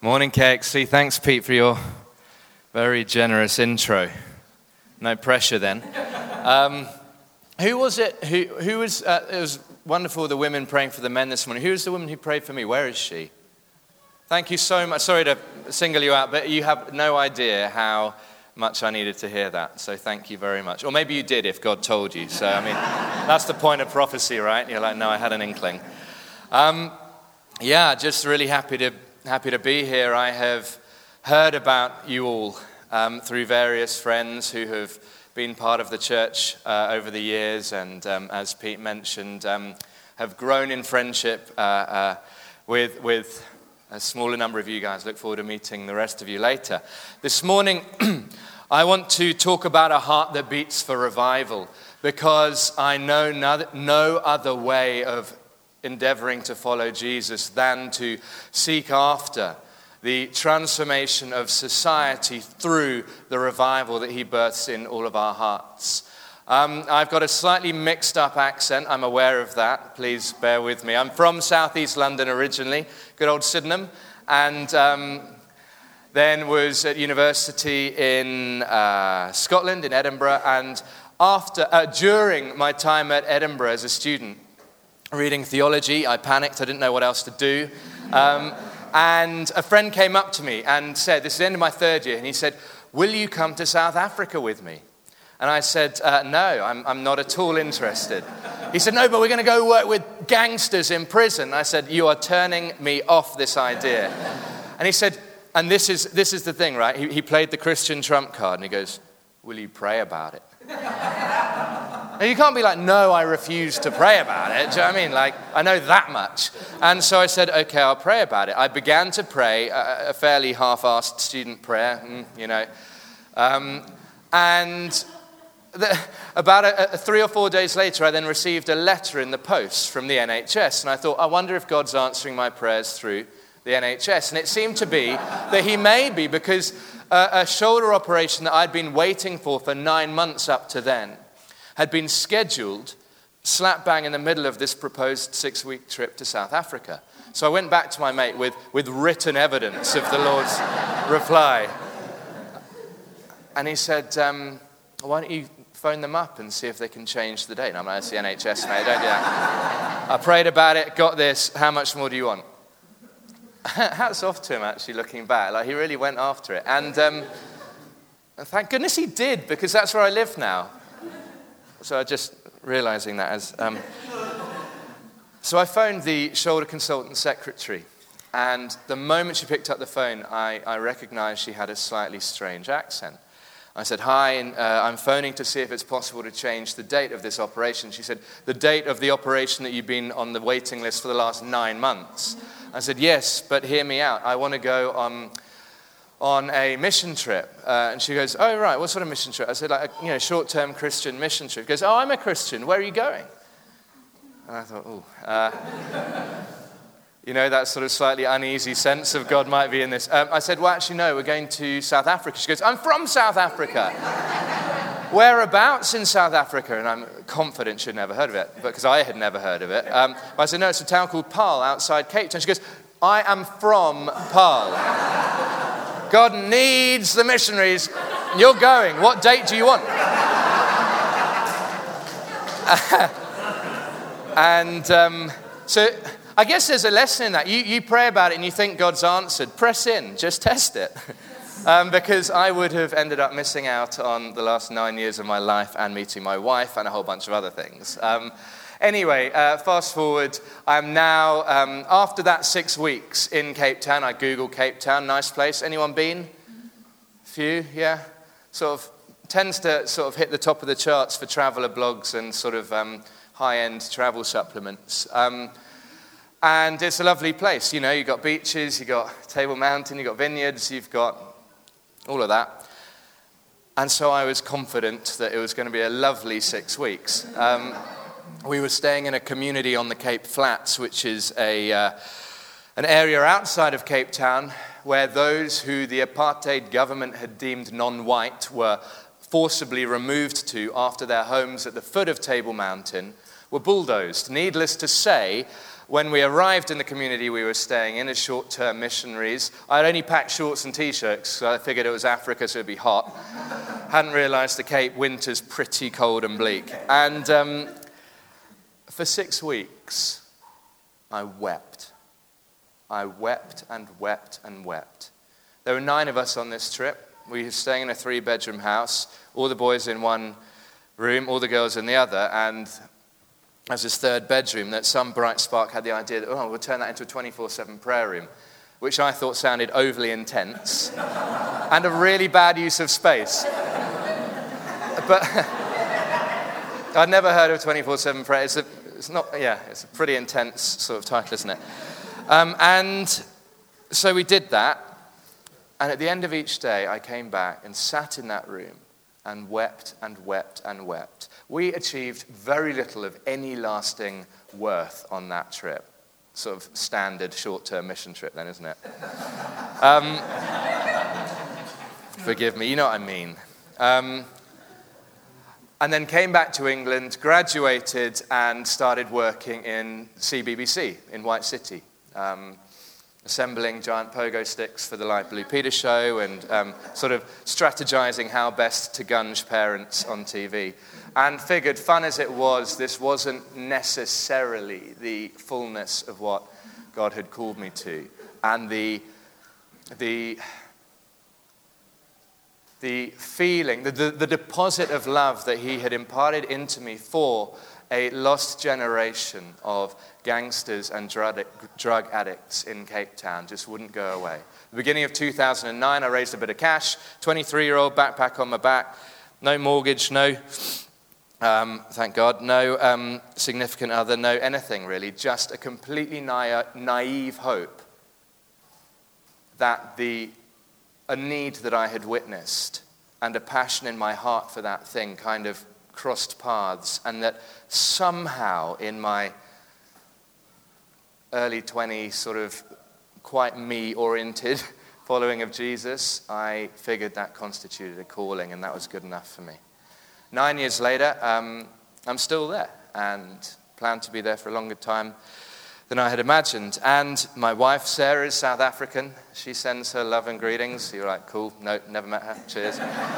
Morning, KXC. Thanks, Pete, for your very generous intro. No pressure then. Who was it? Who was? It was wonderful, the women praying for the men this morning. Who was the woman who prayed for me? Where is she? Thank you so much. Sorry to single you out, but you have no idea how much I needed to hear that. So thank you very much. Or maybe you did if God told you. So, I mean, that's the point of prophecy, right? You're like, no, I had an inkling. Just really happy to be here. I have heard about you all through various friends who have been part of the church over the years, and as Pete mentioned, have grown in friendship with a smaller number of you guys. Look forward to meeting the rest of you later. This morning, I want to talk about a heart that beats for revival, because I know no other way of endeavoring to follow Jesus than to seek after the transformation of society through the revival that he births in all of our hearts. I've got a slightly mixed up accent, I'm aware of that, please bear with me. I'm from southeast London originally, good old Sydenham, and then was at university in Scotland, in Edinburgh, and during my time at Edinburgh as a student, reading theology, I panicked, I didn't know what else to do. And a friend came up to me and said, this is the end of my third year, and he said, will you come to South Africa with me? And I said, no, I'm not at all interested. He said, no, but we're going to go work with gangsters in prison. I said, you are turning me off this idea. And he said, and this is the thing, right? He played the Christian trump card, and he goes, will you pray about it? Now, you can't be like, no, I refuse to pray about it. Do you know what I mean? Like, I know that much. And so I said, okay, I'll pray about it. I began to pray, a fairly half-assed student prayer, about 3 or 4 days later, I then received a letter in the post from the NHS. And I thought, I wonder if God's answering my prayers through the NHS. And it seemed to be that he may be, because a shoulder operation that I'd been waiting for 9 months up to then had been scheduled slap bang in the middle of this proposed 6-week trip to South Africa. So I went back to my mate with written evidence of the Lord's reply. And he said, why don't you phone them up and see if they can change the date? And I'm like, it's the NHS, mate, don't do that. I prayed about it, got this, how much more do you want? Hats off to him, actually, looking back. Like, he really went after it. And thank goodness he did, because that's where I live now. So I just realizing that as... So I phoned the shoulder consultant secretary, and the moment she picked up the phone, I recognized she had a slightly strange accent. I said, hi, I'm phoning to see if it's possible to change the date of this operation. She said, the date of the operation that you've been on the waiting list for the last 9 months. I said, yes, but hear me out. I want to go on a mission trip. And she goes, oh, right, what sort of mission trip? I said, like a short-term Christian mission trip. She goes, oh, I'm a Christian. Where are you going? And I thought, that sort of slightly uneasy sense of God might be in this. I said, well, actually, no, we're going to South Africa. She goes, I'm from South Africa. Whereabouts in South Africa? And I'm confident she'd never heard of it, because I had never heard of it. But I said, no, it's a town called Paarl outside Cape Town. She goes, I am from Paarl. God needs the missionaries. You're going. What date do you want? So I guess there's a lesson in that. You pray about it and you think God's answered. Press in. Just test it. Because I would have ended up missing out on the last 9 years of my life and meeting my wife and a whole bunch of other things. Anyway, fast forward. I'm now, after that 6 weeks in Cape Town, I Googled Cape Town, nice place. Anyone been? Few, yeah? Sort of tends to sort of hit the top of the charts for traveler blogs and sort of high-end travel supplements. And it's a lovely place. You've got beaches, you've got Table Mountain, you've got vineyards, you've got all of that. And so I was confident that it was going to be a lovely 6 weeks. We were staying in a community on the Cape Flats, which is an area outside of Cape Town where those who the apartheid government had deemed non-white were forcibly removed to after their homes at the foot of Table Mountain were bulldozed. Needless to say, when we arrived in the community we were staying in as short-term missionaries, I'd only packed shorts and T-shirts, so I figured it was Africa, so it'd be hot. Hadn't realized the Cape winter's pretty cold and bleak. And for 6 weeks, I wept. I wept and wept and wept. There were 9 of us on this trip. We were staying in a 3-bedroom house, all the boys in one room, all the girls in the other, and as this 3rd bedroom that some bright spark had the idea that, we'll turn that into a 24/7 prayer room, which I thought sounded overly intense and a really bad use of space. But I'd never heard of 24/7 prayer. It's a pretty intense sort of title, isn't it? And so we did that, and at the end of each day, I came back and sat in that room and wept and wept and wept. We achieved very little of any lasting worth on that trip. Sort of standard short-term mission trip then, isn't it? Forgive me, you know what I mean. And then came back to England, graduated, and started working in CBBC in White City, assembling giant pogo sticks for the Light Blue Peter show and sort of strategizing how best to gunge parents on TV. And figured, fun as it was, this wasn't necessarily the fullness of what God had called me to. And the feeling, the deposit of love that he had imparted into me for a lost generation of gangsters and drug addicts in Cape Town just wouldn't go away. At the beginning of 2009, I raised a bit of cash, 23-year-old, backpack on my back, no mortgage, no, thank God, no significant other, no anything really, just a completely naive hope that a need that I had witnessed and a passion in my heart for that thing kind of crossed paths, and that somehow in my early 20s, sort of quite me-oriented following of Jesus, I figured that constituted a calling, and that was good enough for me. 9 years later, I'm still there and plan to be there for a longer time than I had imagined. And my wife, Sarah, is South African. She sends her love and greetings. You're like, cool. No, never met her. Cheers.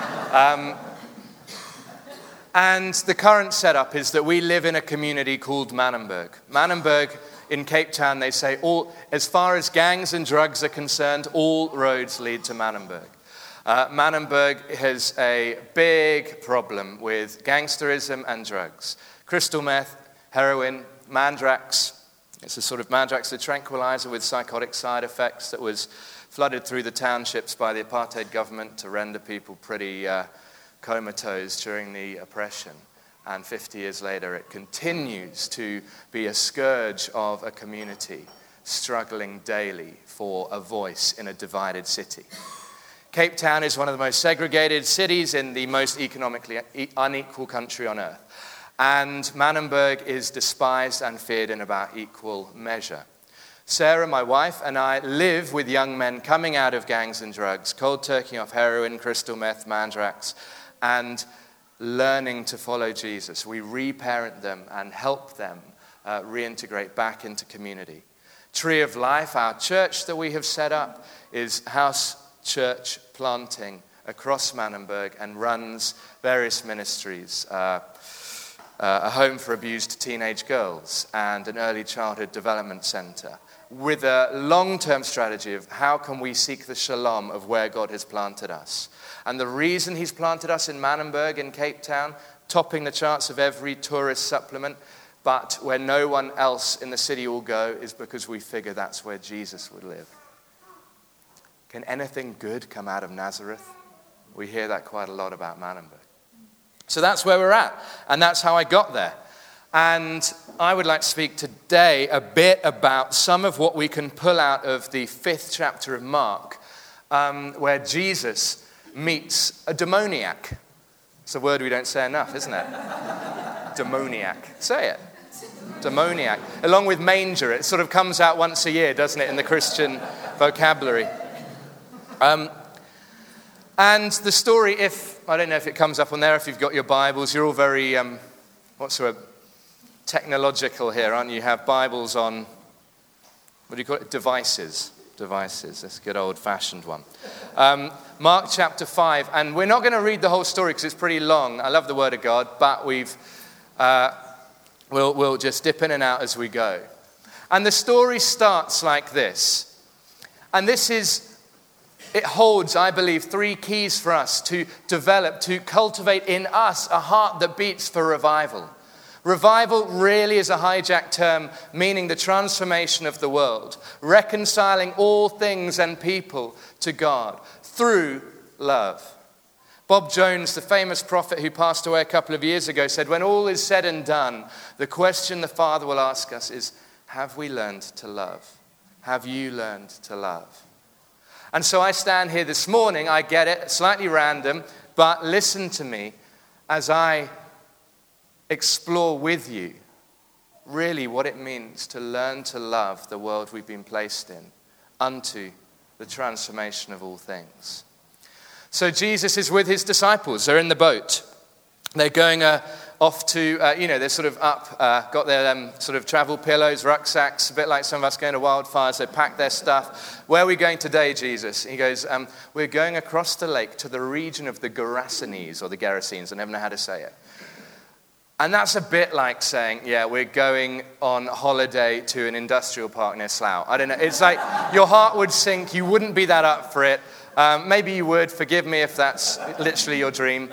And the current setup is that we live in a community called Manenberg. Manenberg, in Cape Town, they say, as far as gangs and drugs are concerned, all roads lead to Manenberg. Manenberg has a big problem with gangsterism and drugs. Crystal meth, heroin, mandrax. It's a sort of mandrax, a tranquilizer with psychotic side effects that was flooded through the townships by the apartheid government to render people pretty comatose during the oppression. And 50 years later, it continues to be a scourge of a community struggling daily for a voice in a divided city. Cape Town is one of the most segregated cities in the most economically unequal country on earth. And Manenberg is despised and feared in about equal measure. Sarah, my wife, and I live with young men coming out of gangs and drugs, cold turkey off heroin, crystal meth, mandrax, and learning to follow Jesus. We reparent them and help them reintegrate back into community. Tree of Life, our church that we have set up, is house church planting across Manenberg and runs various ministries. A home for abused teenage girls and an early childhood development center, with a long-term strategy of how can we seek the shalom of where God has planted us. And the reason he's planted us in Manenberg in Cape Town, topping the charts of every tourist supplement, but where no one else in the city will go, is because we figure that's where Jesus would live. Can anything good come out of Nazareth? We hear that quite a lot about Manenberg. So that's where we're at, and that's how I got there. And I would like to speak today a bit about some of what we can pull out of the 5th chapter of Mark, where Jesus meets a demoniac. It's a word we don't say enough, isn't it? Demoniac. Say it. Demoniac. Along with manger, it sort of comes out once a year, doesn't it, in the Christian vocabulary. And the story, I don't know if it comes up on there, if you've got your Bibles, you're all very, technological here, aren't you? You have Bibles on what do you call it? Devices. That's a good old-fashioned one. Mark chapter 5, and we're not going to read the whole story because it's pretty long. I love the Word of God, but we'll just dip in and out as we go. And the story starts like this. And it holds, I believe, 3 keys for us to develop, to cultivate in us a heart that beats for revival. Revival really is a hijacked term meaning the transformation of the world, reconciling all things and people to God through love. Bob Jones, the famous prophet who passed away a couple of years ago, said, when all is said and done, the question the Father will ask us is, have we learned to love? Have you learned to love? And so I stand here this morning, I get it, slightly random, but listen to me as I explore with you really what it means to learn to love the world we've been placed in unto the transformation of all things. So Jesus is with his disciples. They're in the boat. They're going off to, they're sort of up, got their sort of travel pillows, rucksacks, a bit like some of us going to wildfires. They pack their stuff. Where are we going today, Jesus? He goes, we're going across the lake to the region of the Gerasenes, or the Gerasenes. I never know how to say it. And that's a bit like saying, we're going on holiday to an industrial park near Slough. I don't know. It's like your heart would sink. You wouldn't be that up for it. Maybe you would. Forgive me if that's literally your dream.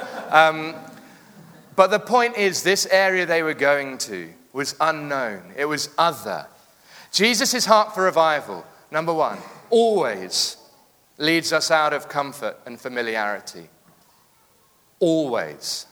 But the point is, this area they were going to was unknown. It was other. Jesus' heart for revival, number 1, always leads us out of comfort and familiarity. Always.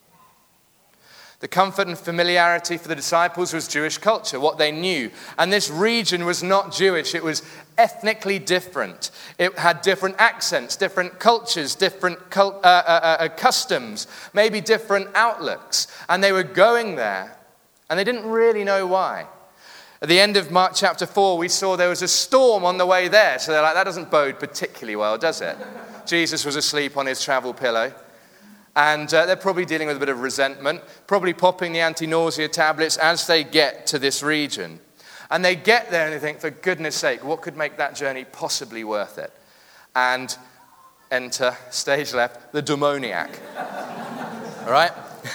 The comfort and familiarity for the disciples was Jewish culture, what they knew. And this region was not Jewish. It was ethnically different. It had different accents, different cultures, different customs, maybe different outlooks. And they were going there, and they didn't really know why. At the end of Mark chapter 4, we saw there was a storm on the way there. So they're like, that doesn't bode particularly well, does it? Jesus was asleep on his travel pillow. And they're probably dealing with a bit of resentment, probably popping the anti-nausea tablets as they get to this region. And they get there and they think, for goodness sake, what could make that journey possibly worth it? And enter, stage left, the demoniac. All right?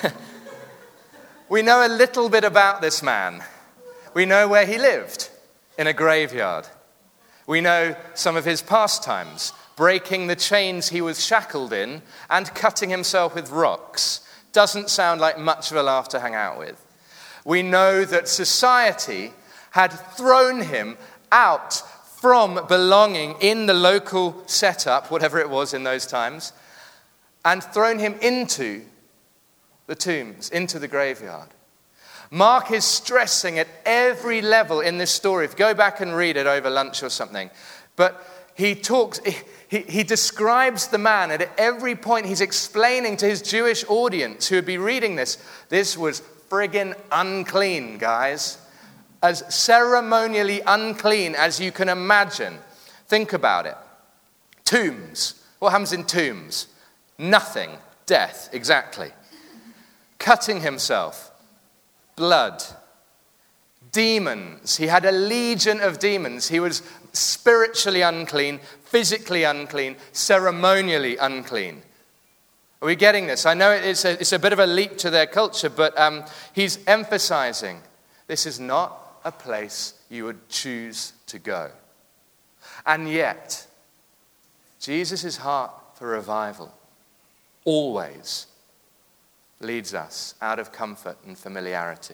We know a little bit about this man. We know where he lived, in a graveyard. We know some of his pastimes, breaking the chains he was shackled in and cutting himself with rocks. Doesn't sound like much of a laugh to hang out with. We know that society had thrown him out from belonging in the local setup, whatever it was in those times, and thrown him into the tombs, into the graveyard. Mark is stressing at every level in this story. If you go back and read it over lunch or something, but he describes the man, and at every point he's explaining to his Jewish audience who would be reading this was friggin' unclean, guys. As ceremonially unclean as you can imagine. Think about it. Tombs. What happens in tombs? Nothing. Death, exactly. Cutting himself. Blood. Demons. He had a legion of demons. He was spiritually unclean, physically unclean, ceremonially unclean. Are we getting this? I know it's a bit of a leap to their culture, but he's emphasizing this is not a place you would choose to go. And yet, Jesus' heart for revival always leads us out of comfort and familiarity.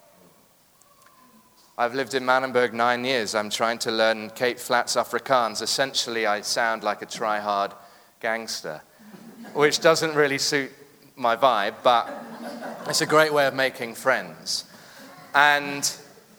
I've lived in Manenberg 9 years. I'm trying to learn Cape Flats Afrikaans. Essentially, I sound like a try-hard gangster, which doesn't really suit my vibe, but it's a great way of making friends. And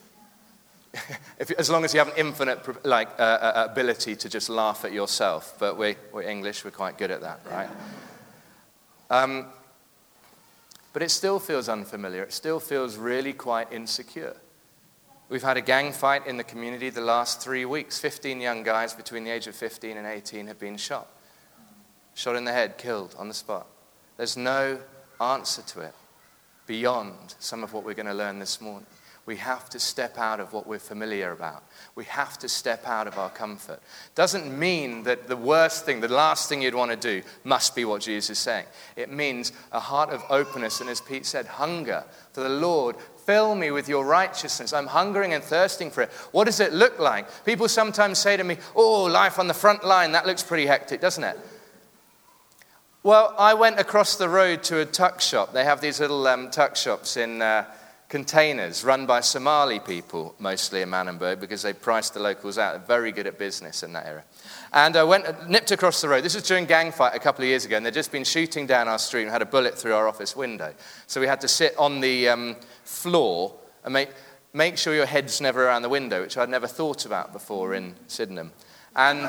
as long as you have an infinite ability to just laugh at yourself. But we're English, we're quite good at that, right? But it still feels unfamiliar. It still feels really quite insecure. We've had a gang fight in the community the last 3 weeks. 15 young guys between the age of 15 and 18 have been shot. Shot in the head, killed on the spot. There's no answer to it beyond some of what we're going to learn this morning. We have to step out of what we're familiar about. We have to step out of our comfort. Doesn't mean that the worst thing, the last thing you'd want to do must be what Jesus is saying. It means a heart of openness, and as Pete said, hunger for the Lord. Fill me with your righteousness. I'm hungering and thirsting for it. What does it look like? People sometimes say to me, oh, life on the front line, that looks pretty hectic, doesn't it? Well, I went across the road to a tuck shop. They have these little tuck shops in containers run by Somali people, mostly in Manenberg, because they price the locals out. They're very good at business in that area. And I nipped across the road. This was during gang fight a couple of years ago, and they'd just been shooting down our street and had a bullet through our office window. So we had to sit on the floor and make sure your head's never around the window, which I'd never thought about before in Sydenham. And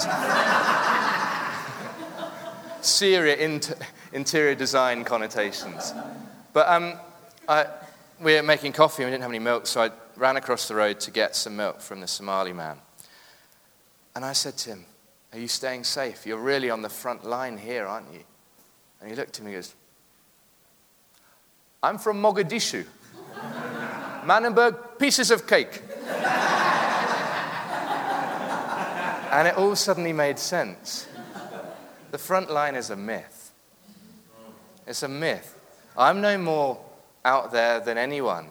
serious interior design connotations. But we were making coffee and we didn't have any milk, so I ran across the road to get some milk from the Somali man. And I said to him, are you staying safe? You're really on the front line here, aren't you? And he looked at me and goes, I'm from Mogadishu. Manenberg, pieces of cake. And it all suddenly made sense. The front line is a myth. It's a myth. I'm no more out there than anyone.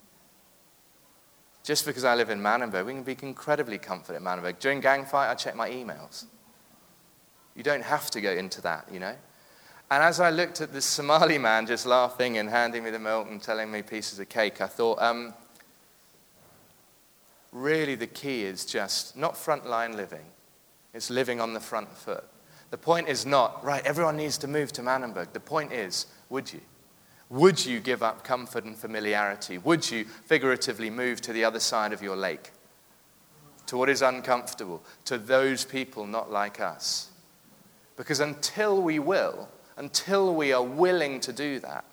Just because I live in Manenberg, we can be incredibly comforted in Manenberg. During gang fight, I check my emails. You don't have to go into that, you know. And as I looked at this Somali man just laughing and handing me the milk and telling me pieces of cake, I thought, really the key is just not frontline living. It's living on the front foot. The point is not, right, everyone needs to move to Manenberg. The point is, would you? Would you give up comfort and familiarity? Would you figuratively move to the other side of your lake? To what is uncomfortable? To those people not like us? Because until we are willing to do that,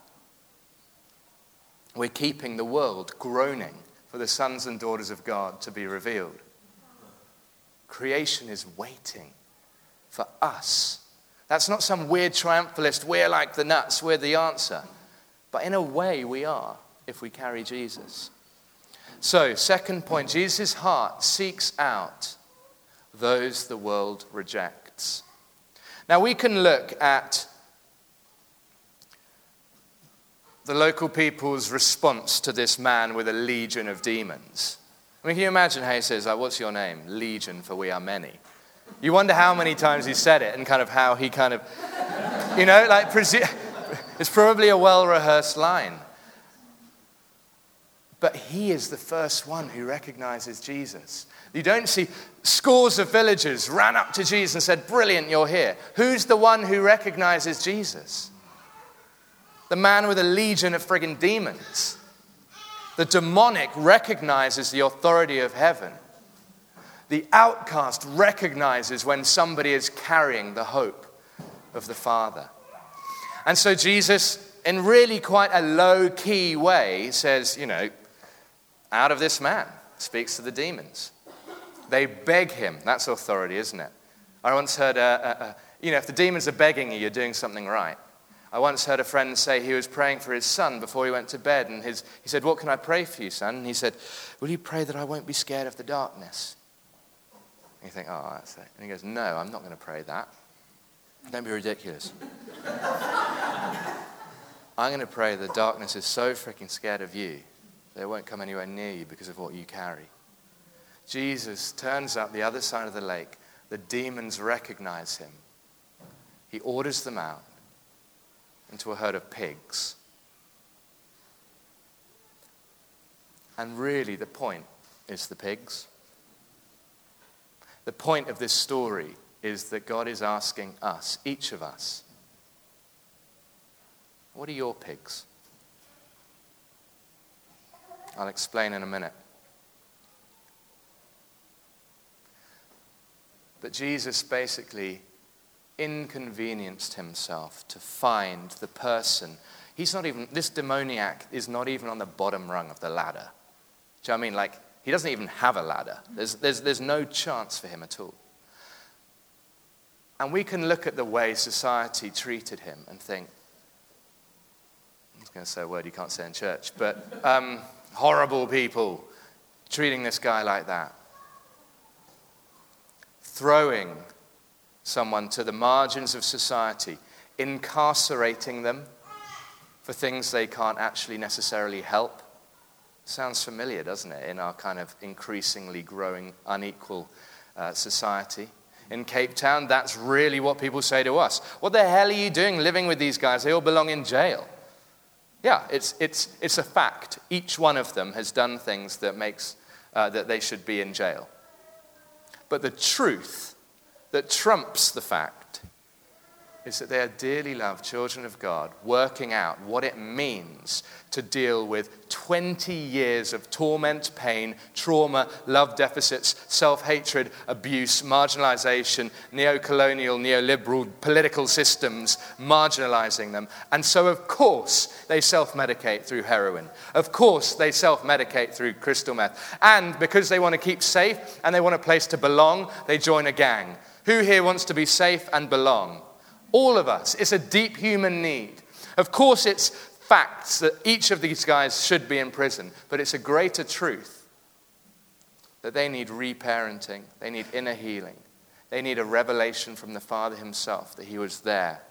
we're keeping the world groaning for the sons and daughters of God to be revealed. Creation is waiting for us. That's not some weird triumphalist, we're like the nuts, we're the answer. But in a way we are, if we carry Jesus. So, second point, Jesus' heart seeks out those the world rejects. Now we can look at the local people's response to this man with a legion of demons. I mean, can you imagine how he says, what's your name? Legion, for we are many. You wonder how many times he said it and kind of how he kind of, you know, like, it's probably a well-rehearsed line. But he is the first one who recognizes Jesus. You don't see scores of villagers ran up to Jesus and said, brilliant, you're here. Who's the one who recognizes Jesus? The man with a legion of friggin' demons. The demonic recognizes the authority of heaven. The outcast recognizes when somebody is carrying the hope of the Father. And so Jesus, in really quite a low-key way, says, you know, out of this man, speaks to the demons. They beg him. That's authority, isn't it? I once heard, if the demons are begging you, you're doing something right. I once heard a friend say he was praying for his son before he went to bed, and he said, what can I pray for you, son? And he said, will you pray that I won't be scared of the darkness? And you think, oh, that's it. And he goes, no, I'm not going to pray that. Don't be ridiculous. I'm going to pray the darkness is so freaking scared of you, they won't come anywhere near you because of what you carry. Jesus turns up the other side of the lake. The demons recognize him. He orders them out into a herd of pigs. And really the point is the pigs. The point of this story is that God is asking us, each of us, what are your pigs? I'll explain in a minute. But Jesus basically inconvenienced himself to find the person. This demoniac is not even on the bottom rung of the ladder. Do you know what I mean? Like, he doesn't even have a ladder. There's no chance for him at all. And we can look at the way society treated him and think, I was going to say a word you can't say in church, but horrible people treating this guy like that. Throwing someone to the margins of society, incarcerating them for things they can't actually necessarily help. Sounds familiar, doesn't it, in our kind of increasingly growing unequal society. In Cape Town, that's really what people say to us. What the hell are you doing living with these guys? They all belong in jail. Yeah, it's a fact. Each one of them has done things that makes that they should be in jail. But the truth that trumps the fact is that they are dearly loved children of God, working out what it means to deal with 20 years of torment, pain, trauma, love deficits, self-hatred, abuse, marginalization, neo-colonial, neoliberal political systems, marginalizing them. And so, of course, they self-medicate through heroin. Of course, they self-medicate through crystal meth. And because they want to keep safe and they want a place to belong, they join a gang. Who here wants to be safe and belong? All of us. It's a deep human need. Of course, it's facts that each of these guys should be in prison, but it's a greater truth that they need reparenting, they need inner healing, they need a revelation from the Father himself that he was there.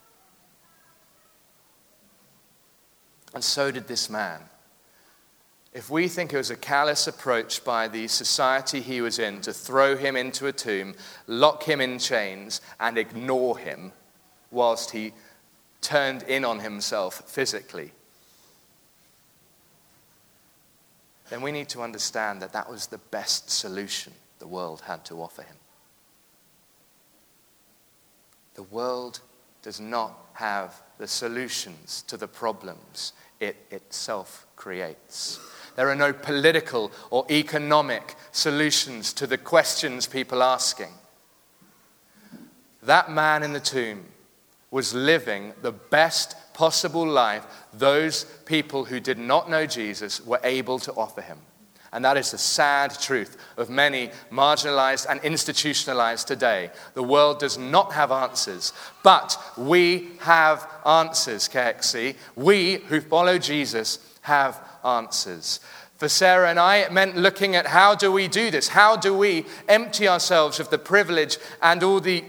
And so did this man. If we think it was a callous approach by the society he was in to throw him into a tomb, lock him in chains, and ignore him whilst he turned in on himself physically, then we need to understand that that was the best solution the world had to offer him. The world does not have the solutions to the problems it itself creates. There are no political or economic solutions to the questions people are asking. That man in the tomb was living the best possible life those people who did not know Jesus were able to offer him. And that is the sad truth of many marginalized and institutionalized today. The world does not have answers, but we have answers, KXC. We who follow Jesus have answers. For Sarah and I, it meant looking at how do we do this? How do we empty ourselves of the privilege and all the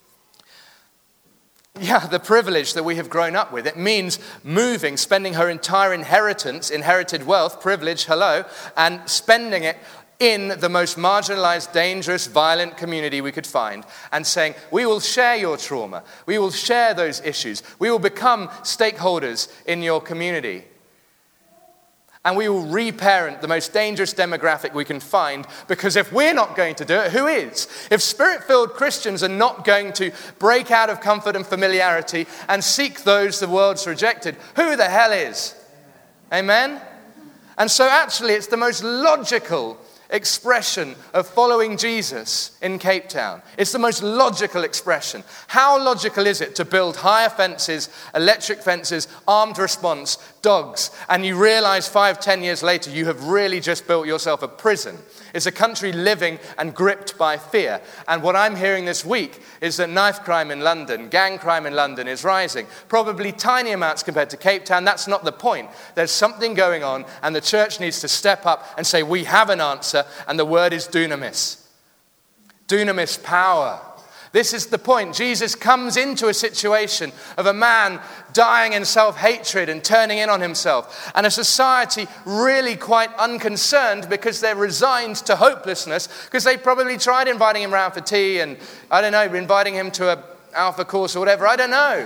privilege that we have grown up with. It means moving, spending her entire inheritance, inherited wealth, privilege, and spending it in the most marginalized, dangerous, violent community we could find, and saying, we will share your trauma. We will share those issues. We will become stakeholders in your community. And we will reparent the most dangerous demographic we can find, because if we're not going to do it, who is? If Spirit-filled Christians are not going to break out of comfort and familiarity and seek those the world's rejected, who the hell is? Amen? And so actually it's the most logical expression of following Jesus in Cape Town. It's the most logical expression. How logical is it to build higher fences, electric fences, armed response, dogs, and you realize 5-10 years later you have really just built yourself a prison? It's a country living and gripped by fear. And what I'm hearing this week is that knife crime in London, gang crime in London is rising. Probably tiny amounts compared to Cape Town. That's not the point. There's something going on, and the church needs to step up and say, we have an answer, and the word is dunamis. Dunamis, power. This is the point. Jesus comes into a situation of a man dying in self-hatred and turning in on himself, and a society really quite unconcerned because they're resigned to hopelessness, because they probably tried inviting him around for tea and, I don't know, inviting him to a Alpha course or whatever. I don't know.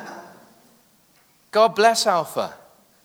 God bless Alpha.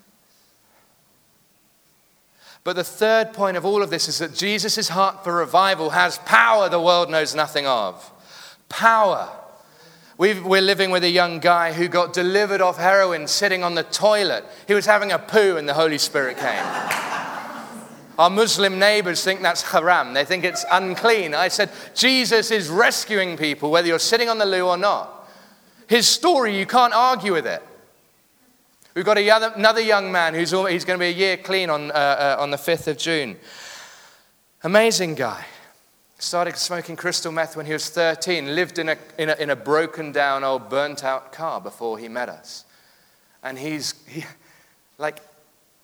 But the third point of all of this is that Jesus' heart for revival has power the world knows nothing of. Power. We're living with a young guy who got delivered off heroin sitting on the toilet. He was having a poo and the Holy Spirit came. Our Muslim neighbors think that's haram. They think it's unclean. I said, Jesus is rescuing people whether you're sitting on the loo or not. His story, you can't argue with it. We've got another young man he's going to be a year clean on the 5th of June. Amazing guy. Started smoking crystal meth when he was 13, lived in a broken down old burnt out car before he met us. And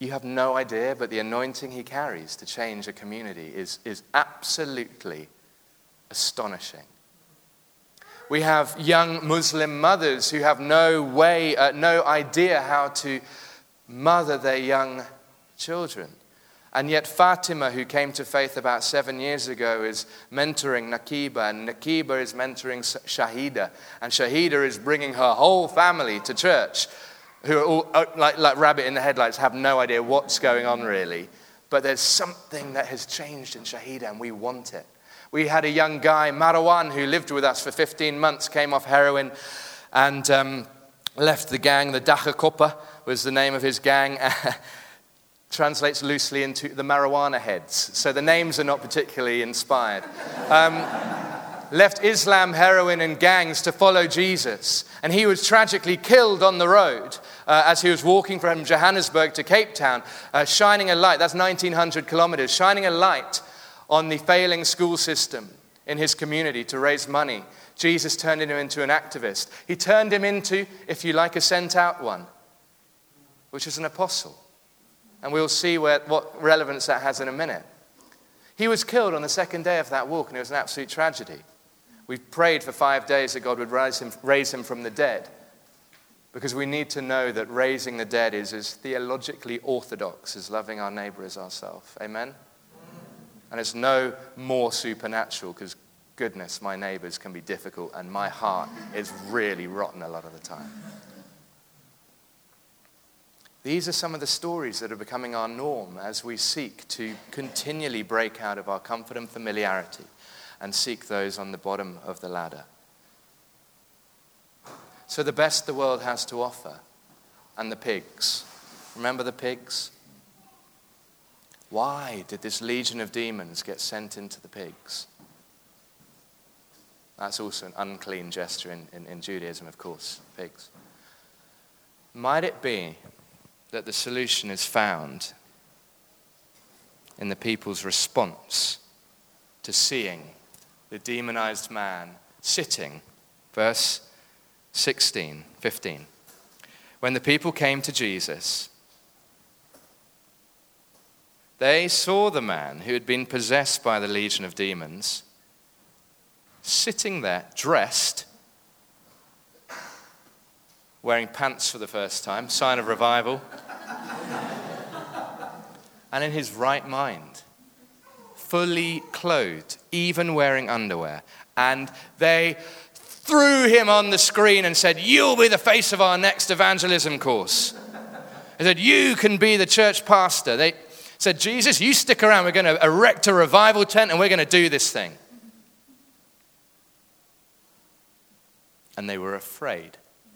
You have no idea, but the anointing he carries to change a community is absolutely astonishing. We have young Muslim mothers who have no idea how to mother their young children. And yet Fatima, who came to faith about 7 years ago, is mentoring Nakiba, and Nakiba is mentoring Shahida. And Shahida is bringing her whole family to church, who are all like rabbit in the headlights, have no idea what's going on really. But there's something that has changed in Shahida, and we want it. We had a young guy, Marwan, who lived with us for 15 months, came off heroin, and left the gang. The Dacha Koppa was the name of his gang. Translates loosely into the marijuana heads. So the names are not particularly inspired. Left Islam, heroin, and gangs to follow Jesus. And he was tragically killed on the road as he was walking from Johannesburg to Cape Town, shining a light. That's 1,900 kilometers. Shining a light on the failing school system in his community to raise money. Jesus turned him into an activist. He turned him into, if you like, a sent out one, which is an apostle. And we'll see what relevance that has in a minute. He was killed on the second day of that walk, and it was an absolute tragedy. We prayed for 5 days that God would raise him from the dead, because we need to know that raising the dead is as theologically orthodox as loving our neighbor as ourselves. Amen? And it's no more supernatural, because goodness, my neighbors can be difficult, and my heart is really rotten a lot of the time. These are some of the stories that are becoming our norm as we seek to continually break out of our comfort and familiarity and seek those on the bottom of the ladder. So the best the world has to offer, and the pigs. Remember the pigs? Why did this legion of demons get sent into the pigs? That's also an unclean gesture in Judaism, of course, pigs. Might it be that the solution is found in the people's response to seeing the demonized man sitting? Verse 15. When the people came to Jesus, they saw the man who had been possessed by the legion of demons sitting there, dressed, wearing pants for the first time, sign of revival, and in his right mind, fully clothed, even wearing underwear. And they threw him on the screen and said, "You'll be the face of our next evangelism course." They said, "You can be the church pastor." They said, "Jesus, you stick around. We're going to erect a revival tent and we're going to do this thing." And they were afraid.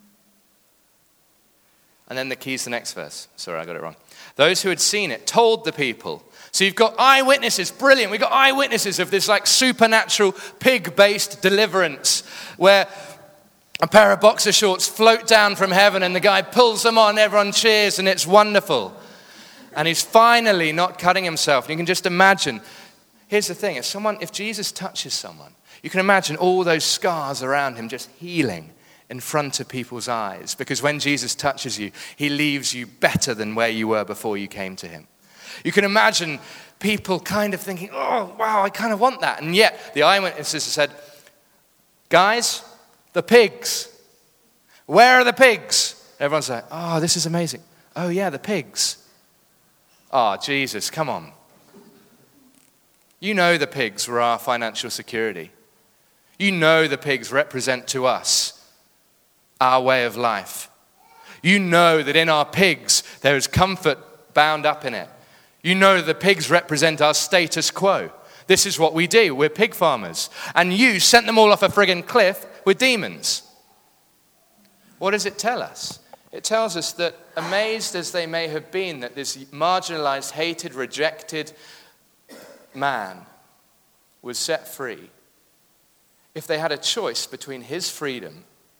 And then the key's the next verse. Sorry, I got it wrong. Those who had seen it told the people. So you've got eyewitnesses. Brilliant. We've got eyewitnesses of this like supernatural pig-based deliverance where a pair of boxer shorts float down from heaven and the guy pulls them on, everyone cheers, and it's wonderful. And he's finally not cutting himself. And you can just imagine. Here's the thing. If Jesus touches someone, you can imagine all those scars around him just healing in front of people's eyes. Because when Jesus touches you, he leaves you better than where you were before you came to him. You can imagine people kind of thinking, "Oh, wow, I kind of want that." And yet the eyewitnesses said, "Guys, the pigs. Where are the pigs?" Everyone's like, "Oh, this is amazing. Oh yeah, the pigs. Oh, Jesus, come on. You know the pigs were our financial security. You know the pigs represent to us our way of life. You know that in our pigs there is comfort bound up in it. You know the pigs represent our status quo. This is what we do. We're pig farmers. And you sent them all off a friggin' cliff with demons." What does it tell us? It tells us that, amazed as they may have been that this marginalized, hated, rejected man was set free, if they had a choice between his freedom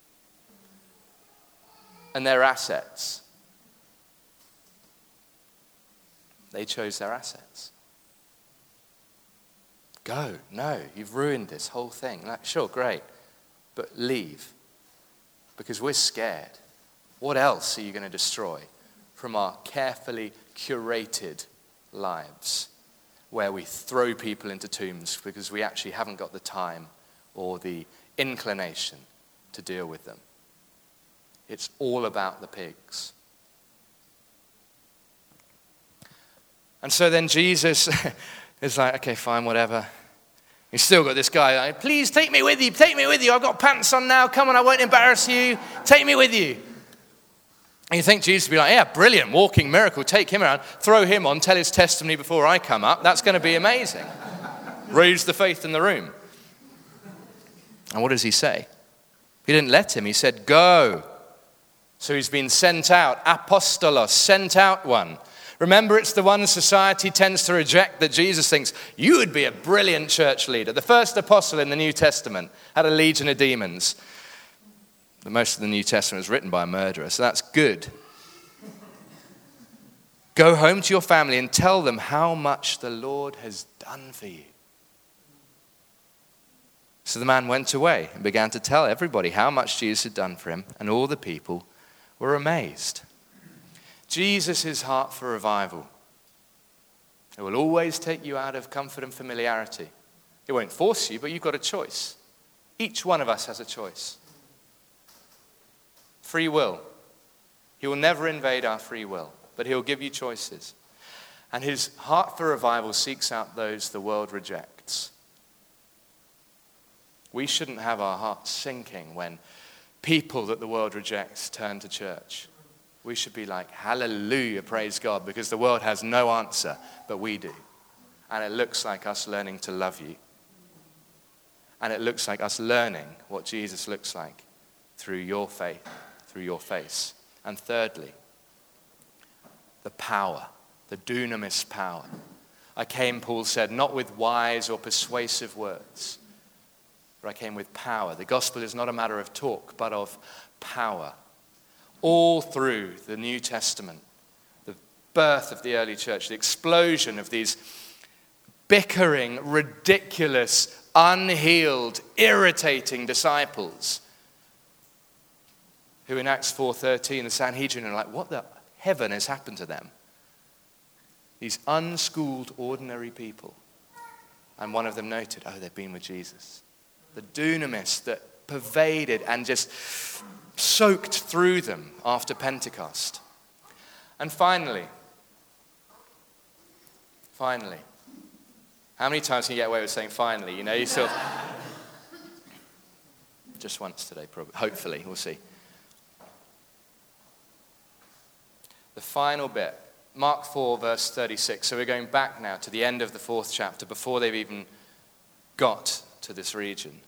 and their assets, they chose their assets. Go. No, you've ruined this whole thing. Like, sure, great, but leave, because we're scared. What else are you going to destroy from our carefully curated lives where we throw people into tombs because we actually haven't got the time or the inclination to deal with them. It's all about the pigs. And so then Jesus is like, okay, fine, whatever. He's still got this guy, like, please take me with you, I've got pants on now, come on, I won't embarrass you, take me with you. And you think Jesus would be like, yeah, brilliant, walking miracle, take him around, throw him on, tell his testimony before I come up, that's going to be amazing. Raise the faith in the room. And what does he say? He didn't let him, he said, go. So he's been sent out, apostolos, sent out one. Remember, it's the one society tends to reject that Jesus thinks, you would be a brilliant church leader. The first apostle in the New Testament had a legion of demons. But most of the New Testament was written by a murderer, so that's good. Go home to your family and tell them how much the Lord has done for you. So the man went away and began to tell everybody how much Jesus had done for him, and all the people were amazed. Jesus' heart for revival. It will always take you out of comfort and familiarity. It won't force you, but you've got a choice. Each one of us has a choice. Free will. He will never invade our free will, but he'll give you choices. And his heart for revival seeks out those the world rejects. We shouldn't have our hearts sinking when people that the world rejects turn to church. We should be like, hallelujah, praise God, because the world has no answer, but we do. And it looks like us learning to love you. And it looks like us learning what Jesus looks like through your faith, through your face. And thirdly, the power, the dunamis power. I came, Paul said, not with wise or persuasive words, but I came with power. The gospel is not a matter of talk, but of power. All through the New Testament, the birth of the early church, the explosion of these bickering, ridiculous, unhealed, irritating disciples who in Acts 4:13, the Sanhedrin are like, what the heaven has happened to them? These unschooled, ordinary people. And one of them noted, oh, they've been with Jesus. The dunamis that pervaded and just soaked through them after Pentecost. And finally, how many times can you get away with saying finally? You know, you sort of, just once today, probably. Hopefully, we'll see. The final bit, Mark 4, verse 36. So we're going back now to the end of the 4th chapter, before they've even got to this region.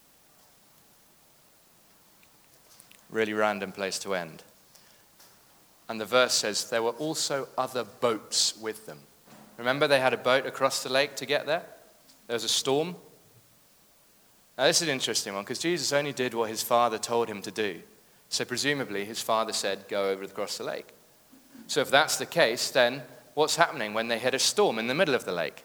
Really random place to end. And the verse says, there were also other boats with them. Remember, they had a boat across the lake to get there? There was a storm. Now, this is an interesting one, because Jesus only did what his Father told him to do. So presumably, his Father said, go over across the lake. So if that's the case, then what's happening when they hit a storm in the middle of the lake?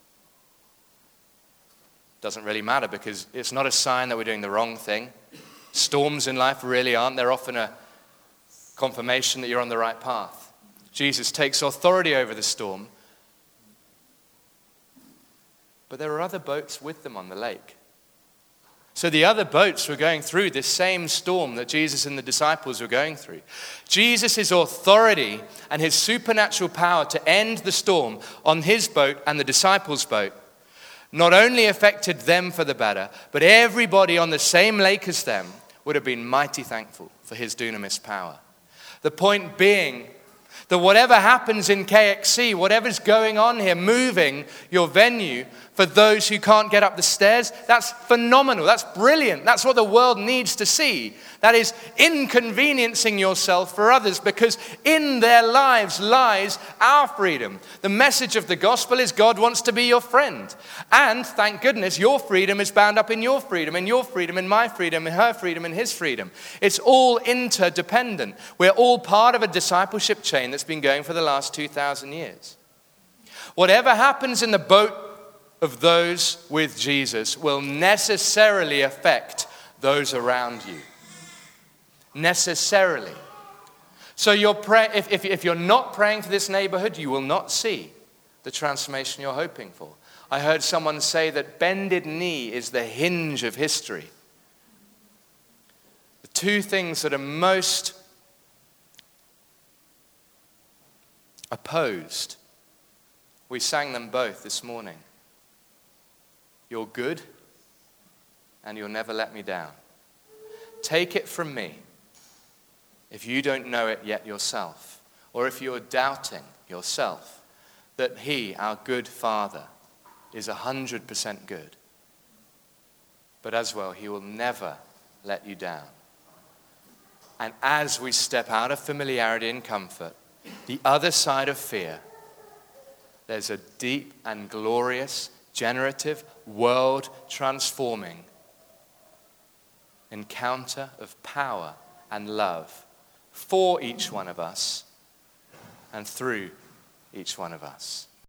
Doesn't really matter, because it's not a sign that we're doing the wrong thing. Storms in life really aren't. They're often a confirmation that you're on the right path. Jesus takes authority over the storm. But there were other boats with them on the lake. So the other boats were going through this same storm that Jesus and the disciples were going through. Jesus' authority and his supernatural power to end the storm on his boat and the disciples' boat not only affected them for the better, but everybody on the same lake as them would have been mighty thankful for his dunamis power. The point being that whatever happens in KXC, whatever's going on here, moving your venue for those who can't get up the stairs, that's phenomenal. That's brilliant. That's what the world needs to see. That is inconveniencing yourself for others, because in their lives lies our freedom. The message of the gospel is God wants to be your friend. And thank goodness your freedom is bound up in your freedom, in my freedom, in her freedom, in his freedom. It's all interdependent. We're all part of a discipleship chain that's been going for the last 2,000 years. Whatever happens in the boat of those with Jesus will necessarily affect those around you. Necessarily. So if you're not praying for this neighborhood, you will not see the transformation you're hoping for. I heard someone say that bended knee is the hinge of history. The two things that are most opposed, we sang them both this morning. You're good, and you'll never let me down. Take it from me, if you don't know it yet yourself, or if you're doubting yourself, that he, our good Father, is 100% good. But as well, he will never let you down. And as we step out of familiarity and comfort, the other side of fear, there's a deep and glorious, generative, world-transforming encounter of power and love for each one of us and through each one of us.